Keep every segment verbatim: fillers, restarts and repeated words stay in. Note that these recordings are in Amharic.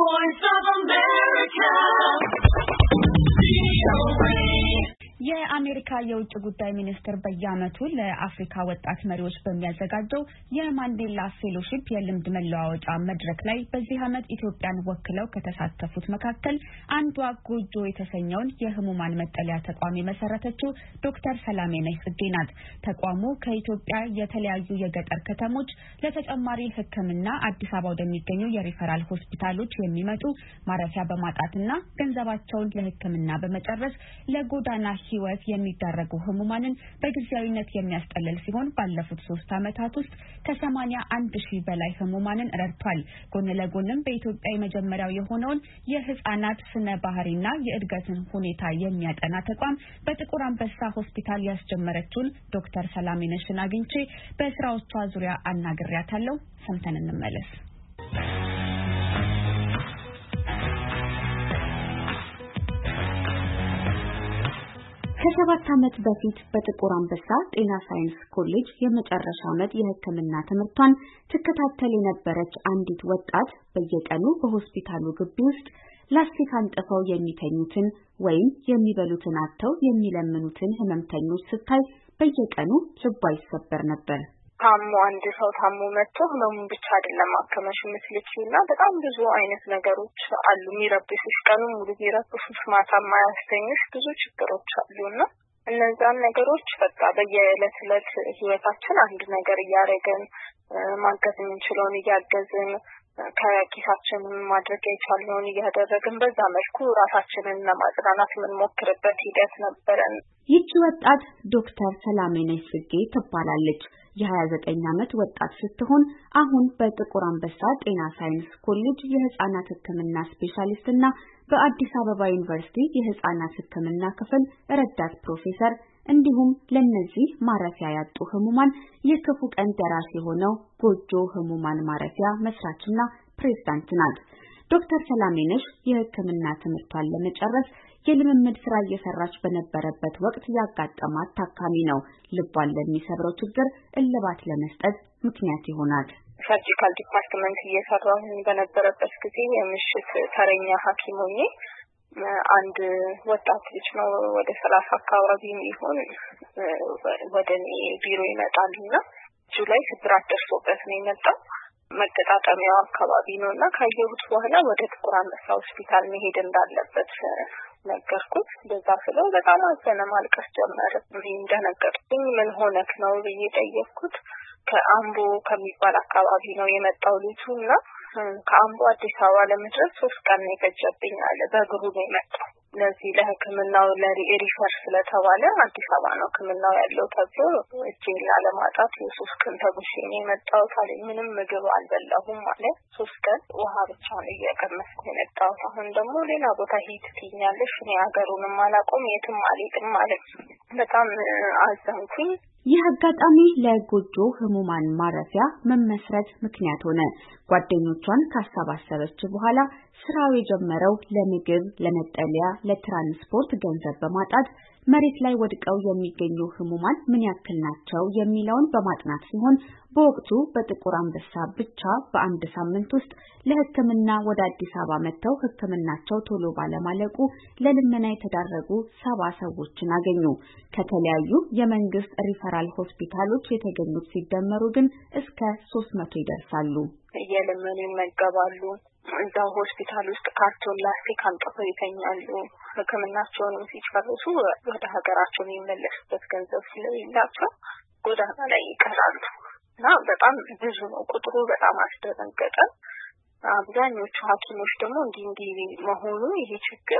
voice of America. የአሜሪካ የውጭ ጉዳይ ሚኒስትር በየዓመቱ ለአፍሪካ ወጣት መሪዎች በሚያዘጋጀው የማንዴላ ፌሎሺፕ የልምድ መለዋወጫ መድረክ ላይ በዚህ ዓመት ኢትዮጵያን ወክለው ከተሳተፉት መካከል አንዷ ጎጆ የተሰኘውን የህሙማን መጠለያ ተቋም የመሰረተችው ዶክተር ሰላሜነሽ ጽጌ ናት። ተቋሙ ከኢትዮጵያ የተለያዩ የገጠር ከተሞች ለተጨማሪ ሕክምና አዲስ አበባ ወደሚገኙ የሪፈራል ሆስፒታሎች የሚመጡ ማረፊያ በማጣትና ገንዘባቸውን ለሕክምና በመጨረስ ለጎዳና ህይወት የሚዳረጉ ህሙማንን በጊዜያዊነት የሚያስጠልል ሲሆን ባለፉት ሶስት ዓመታት ውስጥ ከሰማንያ አንድ ሺህ በላይ ህሙማንን ረድቷል። ጎን ለጎንም በኢትዮጵያ የመጀመሪያው የሆነውን የህፃናት ስነ ባህሪና የእድገትን ሁኔታ የሚያጠና ተቋም በጥቁር አንበሳ ሆስፒታል ያስጀመረችውን ዶክተር ሰላሜነሽን አግኝቼ በስራዎቿ ዙሪያ አናግሬያታለሁ። ሰምተን እንመለስ። ከሰባት ዓመት በፊት በጥቁር አንበሳ ጤና ሳይንስ ኮሌጅ የመጨረሻ ዓመት የህክምና ትምህርቷን ትከታተል የነበረች አንዲት ወጣት በየቀኑ በሆስፒታሉ ግቢ ውስጥ ላስቲክ አንጥፈው የሚተኙትን ወይም የሚበሉትን አጥተው የሚለምኑትን ህመምተኞች ስታይ በየቀኑ ልቧ ይሰበር ነበር። ታሞ አንድ ሰው ታሞ መጥቶ ህመሙን ብቻ አይደለም ማከመሽ የምትችይውና በጣም ብዙ አይነት ነገሮች አሉ። የሚረብሹሽ ቀኑን ሙሉ የሚረብሹሽ ማታ ማያስተኝሽ ብዙ ችግሮች አሉና እነዛን ነገሮች በቃ በየዕለት ዕለት ህይወታችን አንድ ነገር እያደረግን ማገዝ የምንችለውን እያገዝን ከኪሳችን ማድረግ የቻልነውን እያደረግን በዛ መልኩ ራሳችንን ለማጽናናት የምንሞክርበት ሂደት ነበረን። ይህች ወጣት ዶክተር ሰላሜነሽ ጽጌ ትባላለች። የሀያ ዘጠኝ ዓመት ወጣት ስትሆን አሁን በጥቁር አንበሳ ጤና ሳይንስ ኮሌጅ የህፃናት ህክምና ስፔሻሊስት እና በአዲስ አበባ ዩኒቨርሲቲ የህፃናት ህክምና ክፍል ረዳት ፕሮፌሰር እንዲሁም ለነዚህ ማረፊያ ያጡ ህሙማን የክፉ ቀን ደራሽ የሆነው ጎጆ ህሙማን ማረፊያ መስራችና ፕሬዝዳንት ናት። ዶክተር ሰላሜነሽ የህክምና ትምህርቷን ለመጨረስ የልምምድ ስራ እየሰራች በነበረበት ወቅት ያጋጠማት ታካሚ ነው ልቧን ለሚሰብረው ችግር እልባት ለመስጠት ምክንያት ይሆናል። ሰርጂካል ዲፓርትመንት እየሰራሁ በነበረበት ጊዜ የምሽት ተረኛ ሐኪም ሆኜ አንድ ወጣት ልጅ ነው ወደ ሰላሳ አካባቢ የሚሆን ወደ እኔ ቢሮ ይመጣልና እጁ ላይ ስብራት ደርሶበት ነው የመጣው። መገጣጠሚያው አካባቢ ነውና ካየሁት በኋላ ወደ ጥቁር አንበሳ ሆስፒታል መሄድ እንዳለበት ነገርኩት። በዛ ስለው በጣም አዘነ፣ ማልቀስ ጀመረ። እንደነገርኩኝ ምን ሆነክ ነው ብዬ ጠየቅኩት። ከአምቦ ከሚባል አካባቢ ነው የመጣው ልጁና ከአምቦ አዲስ አበባ ለመድረስ ሶስት ቀን የፈጀብኝ አለ። በእግሩ ነው የመጣው። ለዚህ ለህክምናው ለሪፈር ስለተባለ አዲስ አበባ ነው ህክምናው ያለው ተብሎ እጄን ላለማጣት የሶስት ቀን ተጉዤ ነው የመጣው። ታዲያ ምንም ምግብ አልበላሁም ማለት ሶስት ቀን ውሃ ብቻ ነው እየቀመስኩ የመጣው። አሁን ደግሞ ሌላ ቦታ ሂድ ትኛለሽ፣ እኔ ሀገሩንም አላውቅም የትም አልሄድም ማለት በጣም አዘንኩኝ። ይህ አጋጣሚ ለጎጆ ህሙማን ማረፊያ መመስረት ምክንያት ሆነ። ጓደኞቿን ካሰባሰበች በኋላ ስራው የጀመረው ለምግብ፣ ለመጠለያ፣ ለትራንስፖርት ገንዘብ በማጣት መሬት ላይ ወድቀው የሚገኙ ህሙማን ምን ያክል ናቸው የሚለውን በማጥናት ሲሆን በወቅቱ በጥቁር አንበሳ ብቻ በአንድ ሳምንት ውስጥ ለህክምና ወደ አዲስ አበባ መጥተው ህክምናቸው ቶሎ ባለማለቁ ለልመና የተዳረጉ ሰባ ሰዎችን አገኙ። ከተለያዩ የመንግስት ሪፈራል ሆስፒታሎች የተገኙት ሲደመሩ ግን እስከ ሶስት መቶ ይደርሳሉ። የለመኑ ይመገባሉ። እዛው ሆስፒታል ውስጥ ካርቶን ላስቲክ አንጥፈው ይተኛሉ። ህክምናቸውን ሲጨርሱ ወደ ሀገራቸው የሚመለሱበት ገንዘብ ስለሌላቸው ጎዳና ላይ ይቀራሉ እና በጣም ብዙ ነው ቁጥሩ። በጣም አስደነገጠ። አብዛኞቹ ሐኪሞች ደግሞ እንዲህ እንዲህ መሆኑ ይሄ ችግር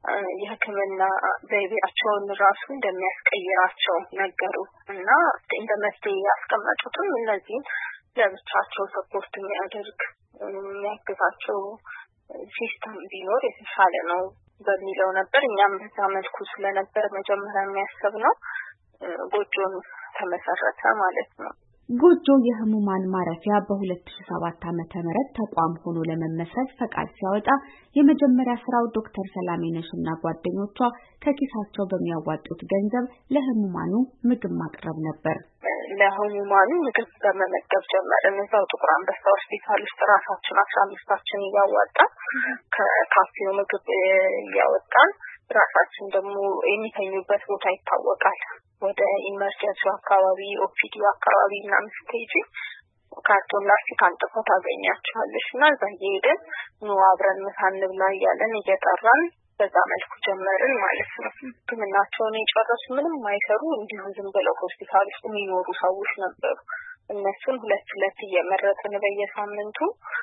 የህክምና ዘይቤያቸውን ራሱ እንደሚያስቀይራቸው ነገሩ እና እንደ መፍትሄ ያስቀመጡትም እነዚህ ለብቻቸው ሰፖርት የሚያደርግ የሚያግዛቸው ሲስተም ቢኖር የተሻለ ነው በሚለው ነበር። እኛም በዛ መልኩ ስለነበር መጀመሪያ የሚያስብነው ጎጆን ተመሰረተ ማለት ነው። ጎጆ የህሙማን ማረፊያ በሁለት ሺህ ሰባት ዓመተ ምህረት ተቋም ሆኖ ለመመስረት ፈቃድ ሲያወጣ የመጀመሪያ ስራው ዶክተር ሰላሜነሽና ጓደኞቿ ከኪሳቸው በሚያዋጡት ገንዘብ ለህሙማኑ ምግብ ማቅረብ ነበር። ለህሙማኑ ምግብ በመመገብ ጀመርን። እዛው ጥቁር አንበሳ ሆስፒታል ውስጥ ራሳችን አስራ አምስታችን እያዋጣን ከካፌው ምግብ ያወጣን ራሳችን ደግሞ የሚተኙበት ቦታ ይታወቃል ወደ ኢመርጀንሲ አካባቢ ኦፒዲ አካባቢ እና ስቴጅ ካርቶን ላስቲክ አንጥፈው ታገኛቸዋለሽና እዛ እየሄድን ነው አብረን ምሳ እንብላ እያለን እየጠራን በዛ መልኩ ጀመርን ማለት ነው። ህክምናቸውን የጨረሱ ምንም ማይሰሩ እንዲሁ ዝም ብለው ሆስፒታል ውስጥ የሚኖሩ ሰዎች ነበሩ። እነሱን ሁለት ሁለት እየመረጥን በየሳምንቱ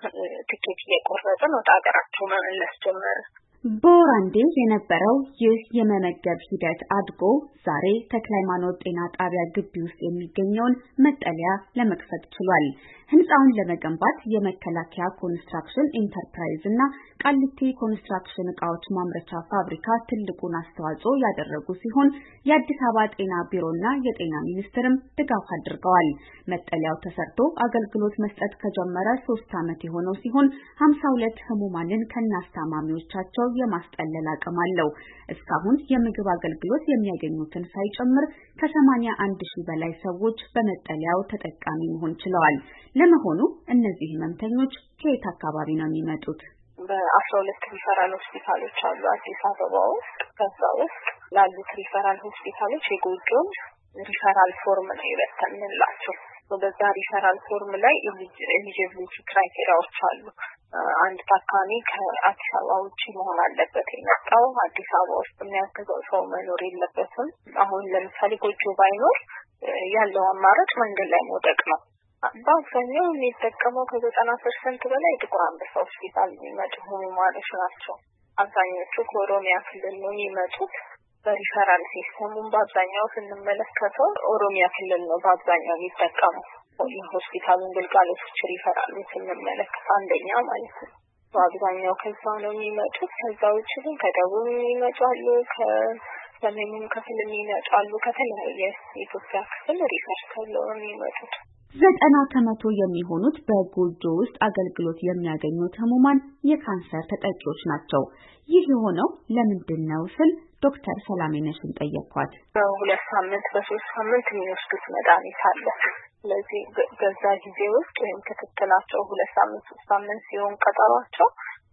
ትኬት እየቆረጥን ወደ ሀገራቸው መመለስ ጀመርን። በወራንዴ የነበረው ይህ የመመገብ ሂደት አድጎ ዛሬ ተክለሃይማኖት ጤና ጣቢያ ግቢ ውስጥ የሚገኘውን መጠለያ ለመክፈት ችሏል። ህንጻውን ለመገንባት የመከላከያ ኮንስትራክሽን ኢንተርፕራይዝ እና ቃሊቲ ኮንስትራክሽን ዕቃዎች ማምረቻ ፋብሪካ ትልቁን አስተዋጽኦ ያደረጉ ሲሆን የአዲስ አበባ ጤና ቢሮና የጤና ሚኒስቴርም ድጋፍ አድርገዋል። መጠለያው ተሰርቶ አገልግሎት መስጠት ከጀመረ ሶስት ዓመት የሆነው ሲሆን ሀምሳ ሁለት ህሙማንን ከናስታማሚዎቻቸው የማስጠለል አቅም አለው። እስካሁን የምግብ አገልግሎት የሚያገኙትን ሳይጨምር ከሰማንያ አንድ ሺህ በላይ ሰዎች በመጠለያው ተጠቃሚ መሆን ችለዋል። ለመሆኑ እነዚህ ህመምተኞች ከየት አካባቢ ነው የሚመጡት? በአስራ ሁለት ሪፈራል ሆስፒታሎች አሉ አዲስ አበባ ውስጥ። ከዛ ውስጥ ላሉት ሪፈራል ሆስፒታሎች የጎጆን ሪፈራል ፎርም ነው የበተንላቸው። በዛ ሪፈራል ፎርም ላይ ኤሊጂቢሊቲ ክራይቴሪያዎች አሉ። አንድ ታካሚ ከአዲስ አበባ ውጪ መሆን አለበት የመጣው አዲስ አበባ ውስጥ የሚያገዘው ሰው መኖር የለበትም። አሁን ለምሳሌ ጎጆ ባይኖር ያለው አማራጭ መንገድ ላይ መውደቅ ነው። በአብዛኛው የሚጠቀመው ከዘጠና ፐርሰንት በላይ ጥቁር አንበሳ ሆስፒታል የሚመጡ ህሙማኖች ናቸው። አብዛኞቹ ከኦሮሚያ ክልል ነው የሚመጡት። በሪፈራል ሲስተሙን በአብዛኛው ስንመለከተው ኦሮሚያ ክልል ነው በአብዛኛው የሚጠቀመው የሆስፒታሉን ግልጋሎቶች ሪፈራል ስንመለከት አንደኛ ማለት ነው። በአብዛኛው ከዛ ነው የሚመጡት። ከዛ ውጭ ግን ከደቡብ ይመጣሉ፣ ከሰሜኑም ክፍል ይመጣሉ፣ ከተለያየ የኢትዮጵያ ክፍል ሪፈር ተብለው ነው የሚመጡት። ዘጠና ከመቶ የሚሆኑት በጎጆ ውስጥ አገልግሎት የሚያገኙት ህሙማን የካንሰር ተጠቂዎች ናቸው። ይህ የሆነው ለምንድን ነው ስል ዶክተር ሰላሜነሽን ጠየቅኳት። በሁለት ሳምንት በሶስት ሳምንት የሚወስዱት መድኃኒት አለ። ስለዚህ በዛ ጊዜ ውስጥ ወይም ክትትላቸው ሁለት ሳምንት ሶስት ሳምንት ሲሆን ቀጠሯቸው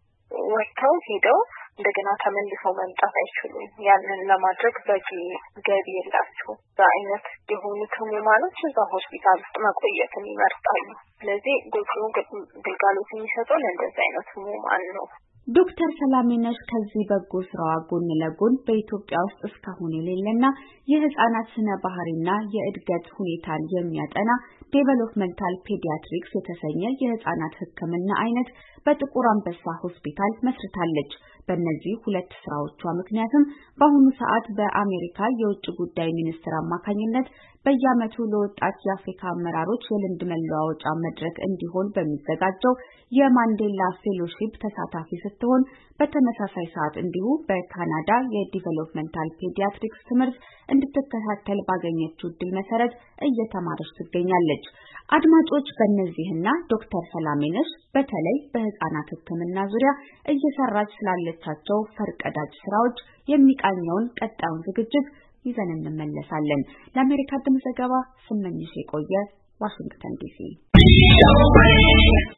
ወጥተው ሄደው እንደገና ተመልሰው መምጣት አይችሉም። ያንን ለማድረግ በቂ ገቢ የላቸውም። በአይነት የሆኑት ህሙማኖች እዛ ሆስፒታል ውስጥ መቆየትን ይመርጣሉ። ስለዚህ ጎጆ ግልጋሎት የሚሰጠው ለእንደዚህ አይነት ህሙማን ነው። ዶክተር ሰላሜነሽ ከዚህ በጎ ስራዋ ጎን ለጎን በኢትዮጵያ ውስጥ እስካሁን የሌለና የህፃናት ስነ ባህሪና የእድገት ሁኔታን የሚያጠና ዴቨሎፕመንታል ፔዲያትሪክስ የተሰኘ የህፃናት ህክምና አይነት በጥቁር አንበሳ ሆስፒታል መስርታለች። በእነዚህ ሁለት ስራዎቿ ምክንያትም በአሁኑ ሰዓት በአሜሪካ የውጭ ጉዳይ ሚኒስቴር አማካኝነት በየዓመቱ ለወጣት የአፍሪካ አመራሮች የልምድ መለዋወጫ መድረክ እንዲሆን በሚዘጋጀው የማንዴላ ፌሎሺፕ ተሳታፊ ስትሆን በተመሳሳይ ሰዓት እንዲሁ በካናዳ የዲቨሎፕመንታል ፔዲያትሪክስ ትምህርት እንድትከታተል ባገኘችው ዕድል መሰረት እየተማረች ትገኛለች። አድማጮች በእነዚህና ዶክተር ሰላሜነሽ በተለይ በህፃናት ህክምና ዙሪያ እየሰራች ስላለቻቸው ፈርቀዳጅ ስራዎች የሚቃኘውን ቀጣዩን ዝግጅት ይዘን እንመለሳለን። ለአሜሪካ ድምፅ ዘገባ ስመኝሽ የቆየ ዋሽንግተን ዲሲ።